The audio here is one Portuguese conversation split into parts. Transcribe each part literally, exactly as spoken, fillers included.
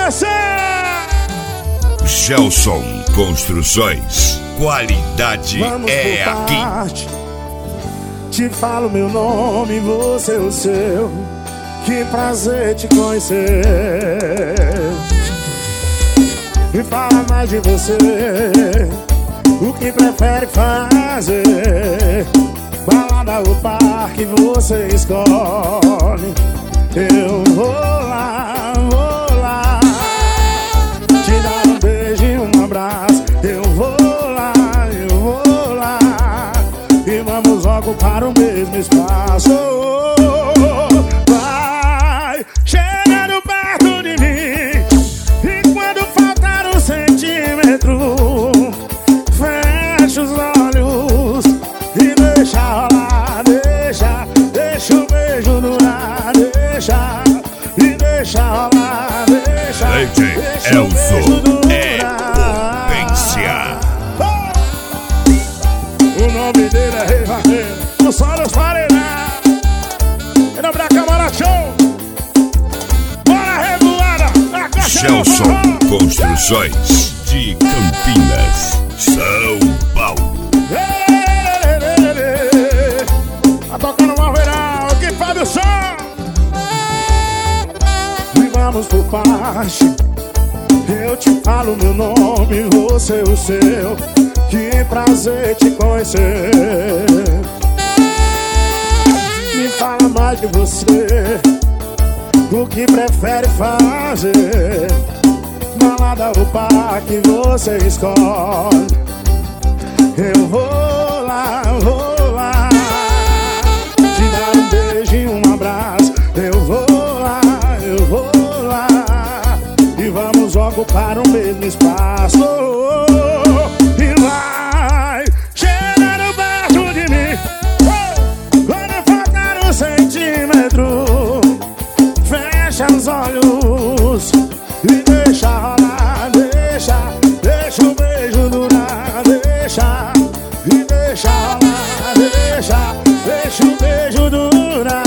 começar! Gelson Construções, qualidade Vamos é por aqui. parte. Te falo meu nome, você o seu. Que prazer te conhecer. Me fala mais de você. O que prefere fazer? Balada ou parque, você escolhe. Eu vou lá, vou lá te dar um beijo e um abraço. Eu vou lá, eu vou lá e vamos ocupar o mesmo espaço. Vai chegando perto de mim e quando faltar um centímetro, fecha os olhos e deixa rolar. Deixa, deixa o beijo durar. Deixa, e deixa rolar. Deixa, Leite deixa o beijo Elzo durar. é potência. O nome dele é Rei Vaqueiro, o sol dos paredão. E não pra Câmara Show. Bora revoada, a caixa Gelson Construções de Campinas, São Paulo. Tá tocando uma verão, que faz o som. E vamos por parte. Eu te falo meu nome, você o seu. Que prazer te conhecer. Me fala mais de você. O que prefere fazer? Balada ou parque, você escolhe. Eu vou lá, vou lá te dar um beijo e um abraço. Eu vou lá, eu vou lá e vamos ocupar o mesmo espaço. E vai chegando perto de mim quando faltar um centímetro, fecha os olhos e deixa rolar. Deixa, deixa o beijo durar. Deixa, e deixa rolar. Deixa, deixa o beijo durar.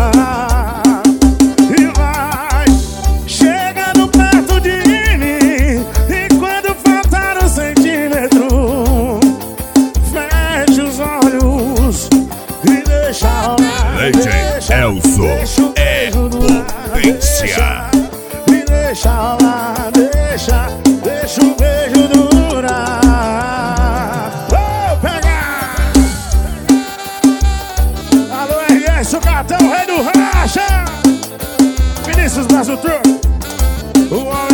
E vai chegando perto de mim e quando faltar um centímetro, fecha os olhos e deixa rolar. Leite Deixa, Elzo deixa o é beijo durar. potência. Deixa, e deixa rolar. Deixa, deixa o beijo durar. Vou pegar. Alô, R S, o cartão, rei do racha. Vinícius Brasil Truck. O homem